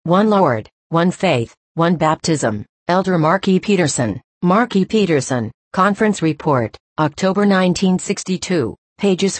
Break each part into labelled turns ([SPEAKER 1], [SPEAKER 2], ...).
[SPEAKER 1] one Lord, one faith, one baptism. Elder Mark E. Peterson. Mark E. Peterson, Conference Report, October 1962, pages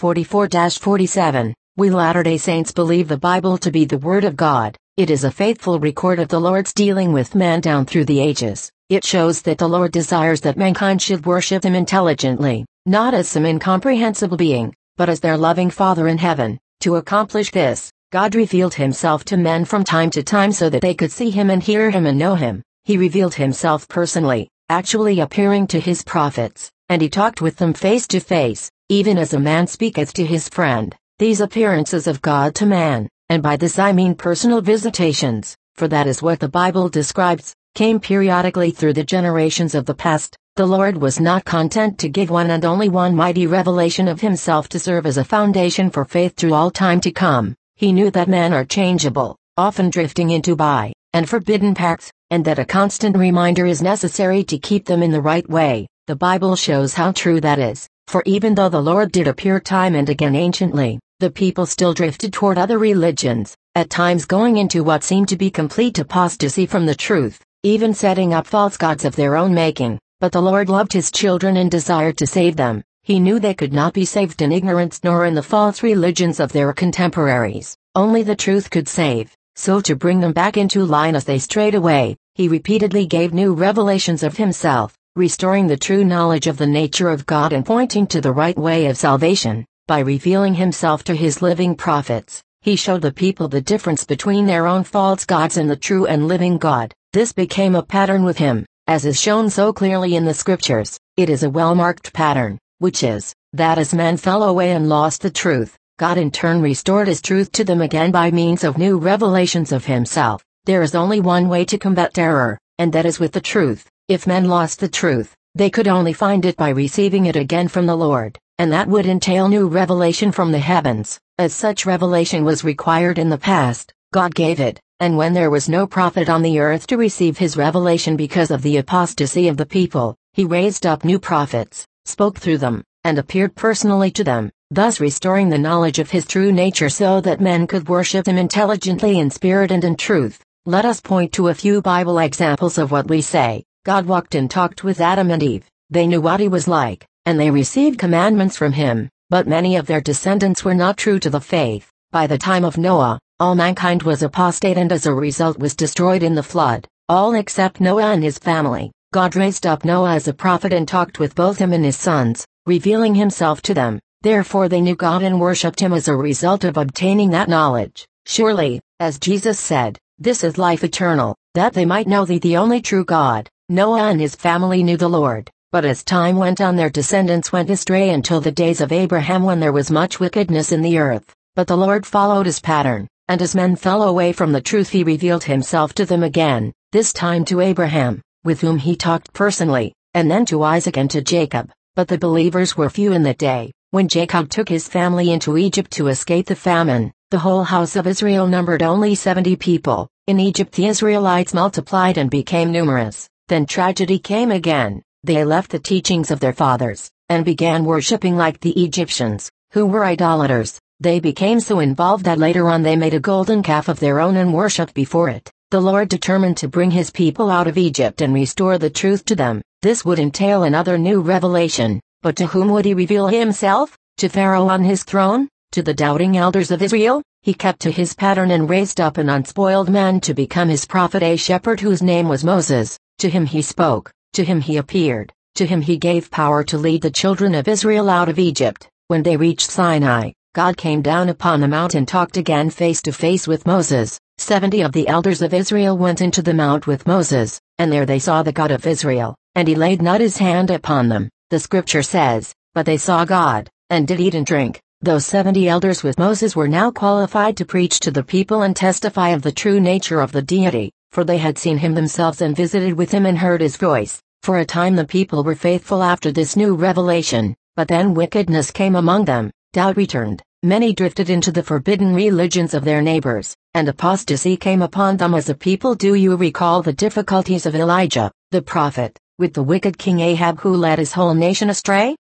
[SPEAKER 1] 44-47. We Latter-day Saints believe the Bible to be the Word of God. It is a faithful record of the Lord's dealing with man down through the ages. It shows that the Lord desires that mankind should worship Him intelligently, not as some incomprehensible being, but as their loving Father in heaven. To accomplish this, God revealed Himself to men from time to time so that they could see Him and hear Him and know Him. He revealed Himself personally, actually appearing to His prophets, and He talked with them face to face, even as a man speaketh to his friend. These appearances of God to man, and by this I mean personal visitations, for that is what the Bible describes, came periodically through the generations of the past. The Lord was not content to give one and only one mighty revelation of Himself to serve as a foundation for faith through all time to come. He knew that men are changeable, often drifting into by and forbidden paths, and that a constant reminder is necessary to keep them in the right way. The Bible shows how true that is, for even though the Lord did appear time and again anciently, the people still drifted toward other religions, at times going into what seemed to be complete apostasy from the truth, even setting up false gods of their own making. But the Lord loved His children and desired to save them. He knew they could not be saved in ignorance nor in the false religions of their contemporaries. Only the truth could save. So to bring them back into line as they strayed away, He repeatedly gave new revelations of Himself, restoring the true knowledge of the nature of God and pointing to the right way of salvation. By revealing Himself to His living prophets, He showed the people the difference between their own false gods and the true and living God. This became a pattern with Him, as is shown so clearly in the Scriptures. It is a well-marked pattern, which is, that as men fell away and lost the truth, God in turn restored His truth to them again by means of new revelations of Himself. There is only one way to combat error, and that is with the truth. If men lost the truth, they could only find it by receiving it again from the Lord, and that would entail new revelation from the heavens. As such revelation was required in the past, God gave it, and when there was no prophet on the earth to receive His revelation because of the apostasy of the people, He raised up new prophets, spoke through them, and appeared personally to them, thus restoring the knowledge of His true nature so that men could worship Him intelligently in spirit and in truth. Let us point to a few Bible examples of what we say. God walked and talked with Adam and Eve. They knew what He was like, and they received commandments from Him, but many of their descendants were not true to the faith. By the time of Noah, all mankind was apostate and as a result was destroyed in the flood, all except Noah and his family. God raised up Noah as a prophet and talked with both him and his sons, revealing Himself to them. Therefore they knew God and worshipped Him as a result of obtaining that knowledge. Surely, as Jesus said, this is life eternal, that they might know Thee the only true God. Noah and his family knew the Lord, but as time went on their descendants went astray until the days of Abraham when there was much wickedness in the earth. But the Lord followed His pattern, and as men fell away from the truth He revealed Himself to them again, this time to Abraham, with whom He talked personally, and then to Isaac and to Jacob. But the believers were few in that day. When Jacob took his family into Egypt to escape the famine, the whole house of Israel numbered only 70 people. In Egypt the Israelites multiplied and became numerous. Then tragedy came again. They left the teachings of their fathers, and began worshipping like the Egyptians, who were idolaters. They became so involved that later on they made a golden calf of their own and worshipped before it. The Lord determined to bring His people out of Egypt and restore the truth to them. This would entail another new revelation, but to whom would He reveal Himself? To Pharaoh on his throne? To the doubting elders of Israel? He kept to His pattern and raised up an unspoiled man to become His prophet, a shepherd whose name was Moses. To him He spoke, to him He appeared, to him He gave power to lead the children of Israel out of Egypt. When they reached Sinai, God came down upon the mount and talked again face to face with Moses. 70 of the elders of Israel went into the mount with Moses, and there they saw the God of Israel, and He laid not His hand upon them. The Scripture says, but they saw God, and did eat and drink. Those 70 elders with Moses were now qualified to preach to the people and testify of the true nature of the deity, for they had seen Him themselves and visited with Him and heard His voice. For a time the people were faithful after this new revelation, but then wickedness came among them, doubt returned, many drifted into the forbidden religions of their neighbors, and apostasy came upon them as a people. Do you recall the difficulties of Elijah, the prophet, with the wicked King Ahab who led his whole nation astray?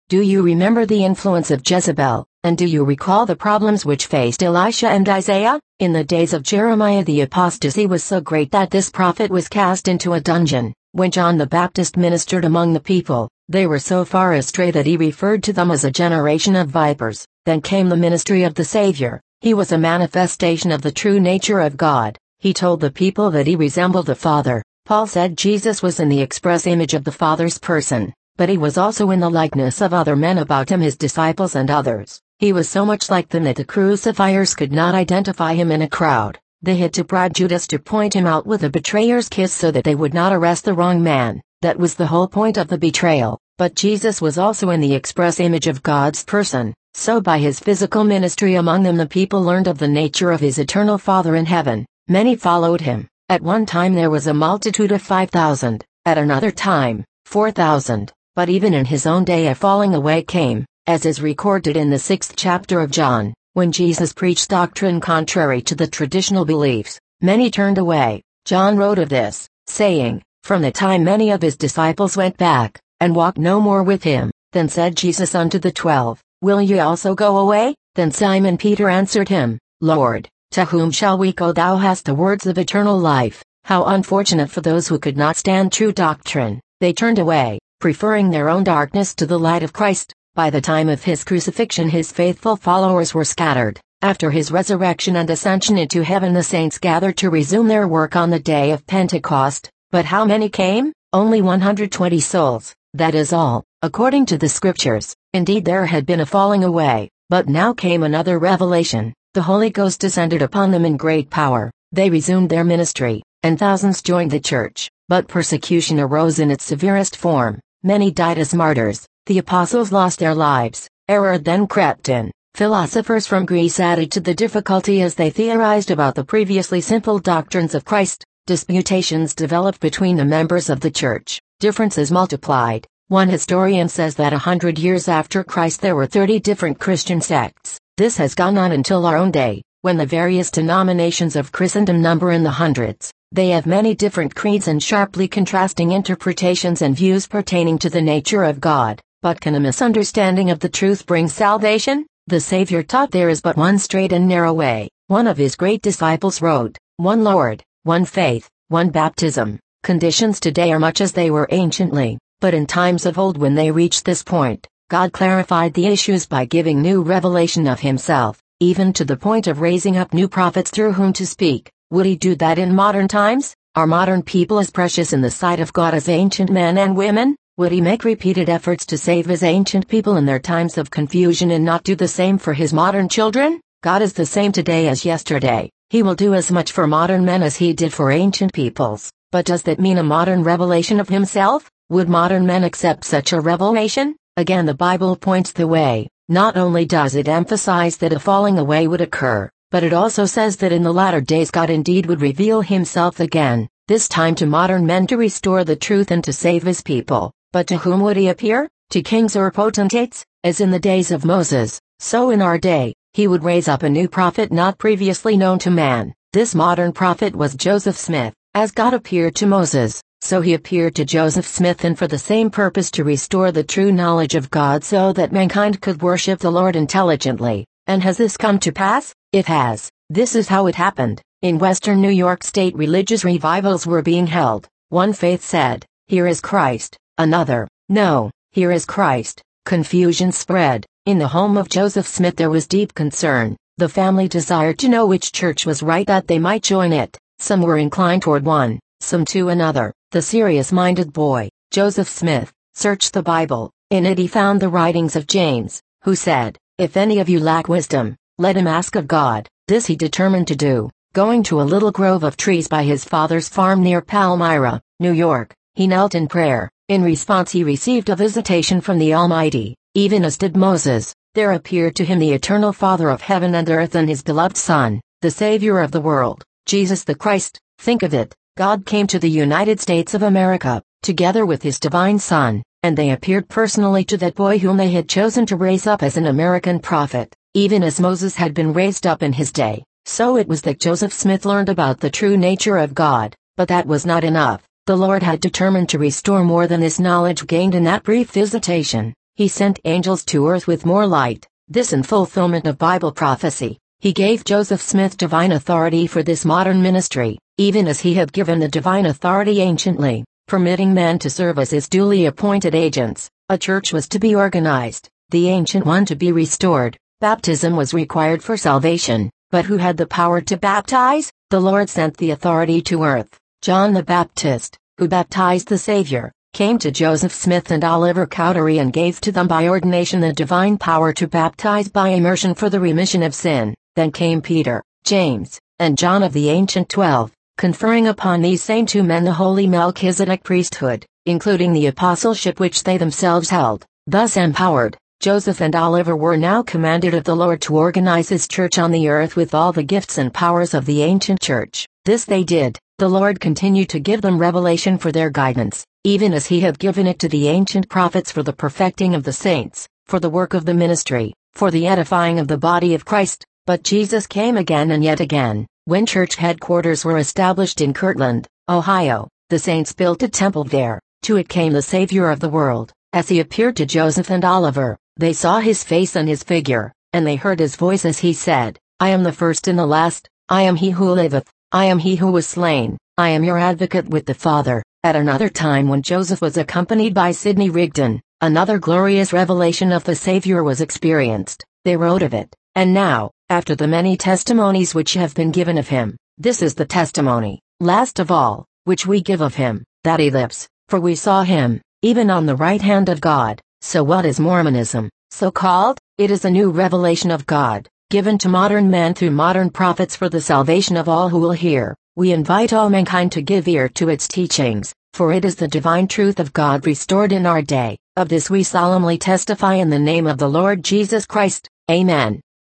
[SPEAKER 1] Do you remember the influence of Jezebel, and do you recall the problems which faced Elisha and Isaiah? In the days of Jeremiah, the apostasy was so great that this prophet was cast into a dungeon. When John the Baptist ministered among the people, they were so far astray that he referred to them as a generation of vipers. Then came the ministry of the Savior. He was a manifestation of the true nature of God. He told the people that he resembled the Father. Paul said Jesus was in the express image of the Father's person, but he was also in the likeness of other men about him, his disciples and others. He was so much like them that the crucifiers could not identify him in a crowd. They had to bribe Judas to point him out with a betrayer's kiss so that they would not arrest the wrong man. That was the whole point of the betrayal. But Jesus was also in the express image of God's person. So by his physical ministry among them, the people learned of the nature of his eternal Father in heaven. Many followed him. At one time there was a multitude of 5,000, at another time, 4,000. But even in his own day a falling away came, as is recorded in the 6th chapter of John, when Jesus preached doctrine contrary to the traditional beliefs. Many turned away. John wrote of this, saying, "From the time many of his disciples went back, and walked no more with him, then said Jesus unto the 12, Will ye also go away? Then Simon Peter answered him, Lord, to whom shall we go? Thou hast the words of eternal life." How unfortunate for those who could not stand true doctrine. They turned away, preferring their own darkness to the light of Christ. By the time of his crucifixion his faithful followers were scattered. After his resurrection and ascension into heaven, the saints gathered to resume their work on the day of Pentecost. But how many came? Only 120 souls. That is all, according to the scriptures. Indeed, there had been a falling away, but now came another revelation. The Holy Ghost descended upon them in great power. They resumed their ministry, and thousands joined the church. But persecution arose in its severest form. Many died as martyrs. The apostles lost their lives. Error then crept in. Philosophers from Greece added to the difficulty as they theorized about the previously simple doctrines of Christ. Disputations developed between the members of the church. Differences multiplied. One historian says that 100 years after Christ there were 30 different Christian sects. This has gone on until our own day, when the various denominations of Christendom number in the hundreds. They have many different creeds and sharply contrasting interpretations and views pertaining to the nature of God. But can a misunderstanding of the truth bring salvation? The Savior taught there is but one straight and narrow way. One of his great disciples wrote, "One Lord, one faith, one baptism." Conditions today are much as they were anciently, but in times of old when they reached this point, God clarified the issues by giving new revelation of himself, even to the point of raising up new prophets through whom to speak. Would he do that in modern times? Are modern people as precious in the sight of God as ancient men and women? Would he make repeated efforts to save his ancient people in their times of confusion and not do the same for his modern children? God is the same today as yesterday. He will do as much for modern men as he did for ancient peoples. But does that mean a modern revelation of himself? Would modern men accept such a revelation? Again, the Bible points the way. Not only does it emphasize that a falling away would occur, but it also says that in the latter days God indeed would reveal himself again, this time to modern men to restore the truth and to save his people. But to whom would he appear? To kings or potentates? As in the days of Moses, so in our day, he would raise up a new prophet not previously known to man. This modern prophet was Joseph Smith. As God appeared to Moses, so he appeared to Joseph Smith, and for the same purpose, to restore the true knowledge of God so that mankind could worship the Lord intelligently. And has this come to pass? It has. This is how it happened. In western New York State, religious revivals were being held. One faith said, "Here is Christ." Another, "No, here is Christ." Confusion spread. In the home of Joseph Smith there was deep concern. The family desired to know which church was right that they might join it. Some were inclined toward one, some to another. The serious-minded boy, Joseph Smith, searched the Bible. In it he found the writings of James, who said, "If any of you lack wisdom, let him ask of God." This he determined to do. Going to a little grove of trees by his father's farm near Palmyra, New York, he knelt in prayer. In response he received a visitation from the Almighty. Even as did Moses, there appeared to him the eternal Father of heaven and earth and his beloved Son, the Savior of the world, Jesus the Christ. Think of it, God came to the United States of America, together with his divine Son, and they appeared personally to that boy whom they had chosen to raise up as an American prophet. Even as Moses had been raised up in his day, so it was that Joseph Smith learned about the true nature of God. But that was not enough. The Lord had determined to restore more than this knowledge gained in that brief visitation. He sent angels to earth with more light. This in fulfillment of Bible prophecy. He gave Joseph Smith divine authority for this modern ministry, even as he had given the divine authority anciently, permitting men to serve as his duly appointed agents. A church was to be organized, the ancient one to be restored. Baptism was required for salvation, but who had the power to baptize? The Lord sent the authority to earth. John the Baptist, who baptized the Savior, came to Joseph Smith and Oliver Cowdery and gave to them by ordination the divine power to baptize by immersion for the remission of sin. Then came Peter, James, and John of the ancient 12, conferring upon these same 2 men the holy Melchizedek priesthood, including the apostleship which they themselves held. Thus empowered, Joseph and Oliver were now commanded of the Lord to organize his church on the earth with all the gifts and powers of the ancient church. This they did. The Lord continued to give them revelation for their guidance, even as he had given it to the ancient prophets for the perfecting of the saints, for the work of the ministry, for the edifying of the body of Christ. But Jesus came again and yet again. When church headquarters were established in Kirtland, Ohio, the saints built a temple there. To it came the Savior of the world. As he appeared to Joseph and Oliver, they saw his face and his figure, and they heard his voice as he said, I am the first and the last, I am he who liveth, I am he who was slain, I am your advocate with the Father. At another time when Joseph was accompanied by Sidney Rigdon, another glorious revelation of the Savior was experienced. They wrote of it. And now, after the many testimonies which have been given of him, this is the testimony, last of all, which we give of him, that he lives, for we saw him, even on the right hand of God. So what is Mormonism, so called? It is a new revelation of God, given to modern men through modern prophets for the salvation of all who will hear. We invite all mankind to give ear to its teachings, for it is the divine truth of God restored in our day. Of this we solemnly testify in the name of the Lord Jesus Christ. Amen.